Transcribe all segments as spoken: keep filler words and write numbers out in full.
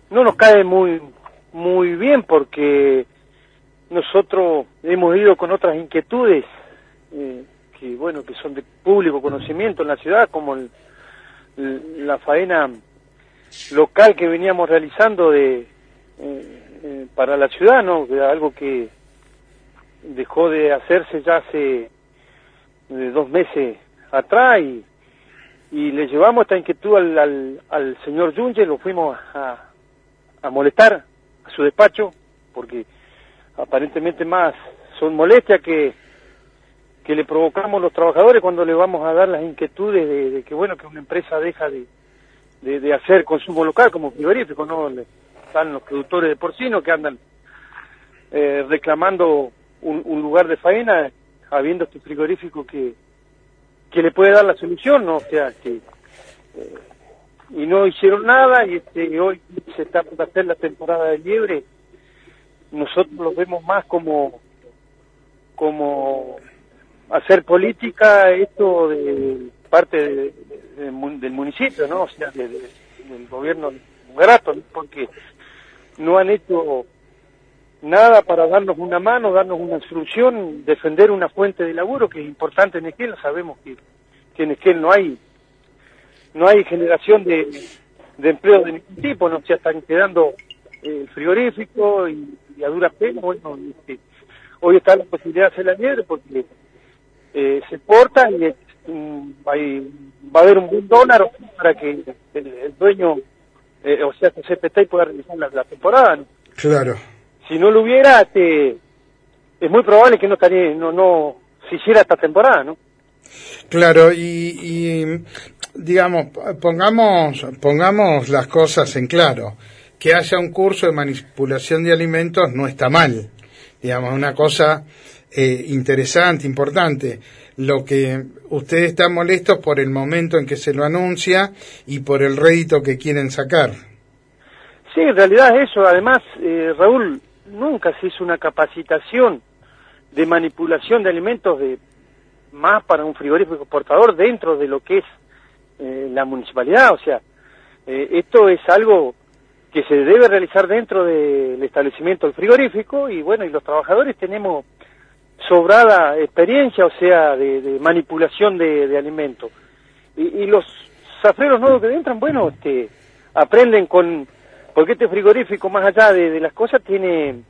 no nos cae muy muy bien porque nosotros hemos ido con otras inquietudes eh, que bueno que son de público conocimiento en la ciudad, como el, el, la faena local que veníamos realizando de eh, eh, para la ciudad, no, algo que dejó de hacerse ya hace de dos meses atrás y, y le llevamos esta inquietud al, al, al señor Yunge, lo fuimos a, a molestar a su despacho porque aparentemente más son molestias que que le provocamos los trabajadores cuando le vamos a dar las inquietudes de, de que bueno que una empresa deja de, de, de hacer consumo local como frigorífico, no le, están los productores de porcino que andan eh, reclamando un, un lugar de faena habiendo este frigorífico que que le puede dar la solución, no, o sea que eh, y no hicieron nada y este hoy se está por hacer la temporada de liebre. Nosotros lo vemos más como como hacer política, esto de parte de, de, de, del municipio, ¿no? O sea, de, de, del gobierno grato, ¿no? Porque no han hecho nada para darnos una mano, darnos una solución, defender una fuente de laburo que es importante en Esquel. Sabemos que, que en Esquel no hay no hay generación de, de empleo de ningún tipo, no se están quedando el eh, frigorífico y, y a duras penas. Bueno, este, hoy está la posibilidad de hacer la liebre porque eh, se exporta y um, hay, va a haber un buen dólar para que el, el dueño, eh, o sea, que C P T pueda realizar la, la temporada, ¿no? Claro. Si no lo hubiera, este, es muy probable que no estaría, no, no se hiciera esta temporada, ¿no? Claro, y, y digamos, pongamos, pongamos las cosas en claro. Que haya un curso de manipulación de alimentos no está mal, digamos, una cosa eh, interesante, importante. Lo que ustedes están molestos por el momento en que se lo anuncia y por el rédito que quieren sacar. Sí, en realidad es eso. Además, eh, Raúl, nunca se hizo una capacitación de manipulación de alimentos de más para un frigorífico exportador dentro de lo que es eh, la municipalidad. O sea, eh, esto es algo que se debe realizar dentro del establecimiento del frigorífico y bueno, y los trabajadores tenemos sobrada experiencia, o sea, de, de manipulación de, de alimentos. Y, y los zafreros nuevos que entran, bueno, este, aprenden con, porque este frigorífico, más allá de, de las cosas, tiene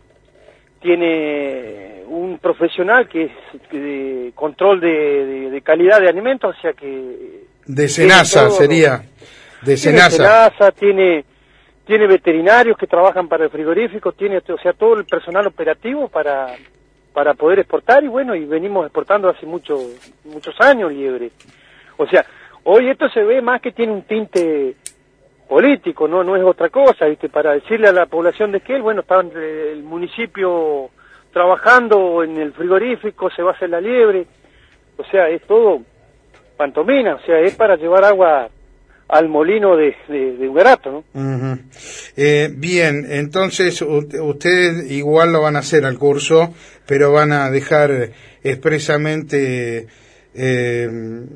tiene un profesional que es de control de, de, de calidad de alimentos, o sea que... De Senasa todo, sería, de Senasa. Tiene Senasa, tiene... tiene veterinarios que trabajan para el frigorífico, tiene, o sea, todo el personal operativo para para poder exportar, y bueno, y venimos exportando hace muchos muchos años liebre. O sea, hoy esto se ve más que tiene un tinte político, no no es otra cosa, ¿viste? Para decirle a la población de Esquel, bueno, está el municipio trabajando en el frigorífico, se va a hacer la liebre, o sea, es todo pantomina, o sea, es para llevar agua al molino de, de, de Uberato, ¿no? Uh-huh. Eh, bien, entonces ustedes igual lo van a hacer al curso, pero van a dejar expresamente eh,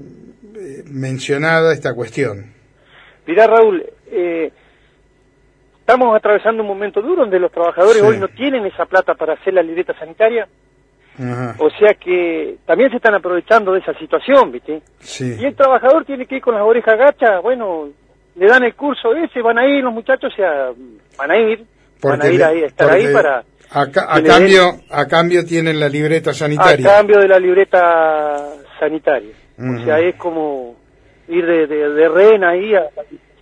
mencionada esta cuestión. Mirá, Raúl, eh, estamos atravesando un momento duro donde los trabajadores sí. hoy no tienen esa plata para hacer la libreta sanitaria. Ajá. O sea que también se están aprovechando de esa situación, ¿viste? Sí. Y el trabajador tiene que ir con las orejas gachas, bueno, le dan el curso ese, van a ir los muchachos, o sea, van a ir, porque van a ir le, ahí, a estar ahí para... A, ca a cambio den, a cambio tienen la libreta sanitaria. A cambio de la libreta sanitaria. Uh-huh. O sea, es como ir de, de, de rehén ahí a...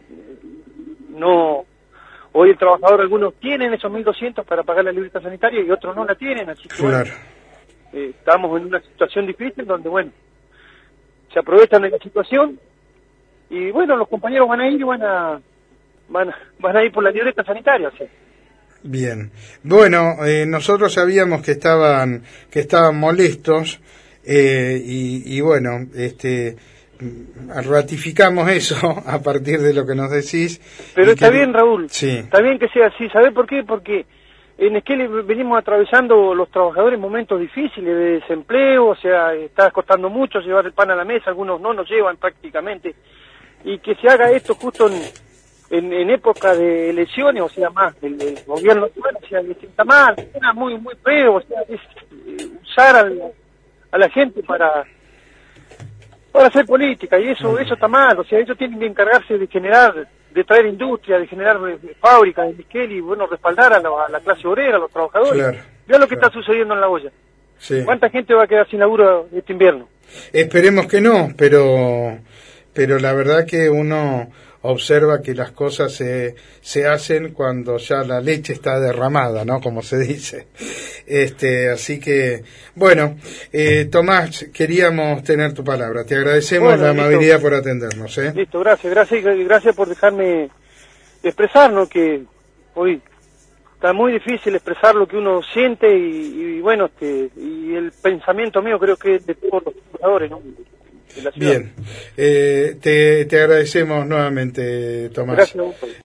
No... Hoy el trabajador, algunos tienen esos mil doscientos para pagar la libreta sanitaria y otros no la tienen, así que claro. bueno, eh, estamos en una situación difícil donde, bueno, se aprovechan de la situación y, bueno, los compañeros van a ir y van a, van a, van a ir por la libreta sanitaria, ¿sí? Bien. Bueno, eh, nosotros sabíamos que estaban, que estaban molestos eh, y, y, bueno, este... ratificamos eso a partir de lo que nos decís. Pero está que... bien, Raúl, sí. Está bien que sea así. ¿Sabés por qué? Porque en Esquel venimos atravesando los trabajadores momentos difíciles de desempleo, o sea, está costando mucho llevar el pan a la mesa, algunos no nos llevan prácticamente, y que se haga esto justo en, en, en época de elecciones, o sea, más el, el gobierno actual, o sea, que está mal, era muy, muy feo, o sea, es, eh, usar al, a la gente para para hacer política, y eso eso está mal, o sea, ellos tienen que encargarse de generar, de traer industria, de generar eh, fábricas de níquel y, bueno, respaldar a la, a la clase obrera, a los trabajadores. Claro, Vea lo que claro. está sucediendo en La Olla. Sí. ¿Cuánta gente va a quedar sin laburo este invierno? Esperemos que no, pero pero la verdad que uno observa que las cosas se, se hacen cuando ya la leche está derramada, ¿no? Como se dice. Este, así que, bueno, eh, Tomás, queríamos tener tu palabra. Te agradecemos Bueno, la listo. amabilidad por atendernos, ¿eh? Listo, gracias, gracias, y gracias por dejarme expresarnos, que hoy está muy difícil expresar lo que uno siente y, y bueno, este, y el pensamiento mío creo que es de todos los trabajadores, ¿no? De la ciudad. Bien, eh, te, te agradecemos nuevamente, Tomás. Gracias a vos.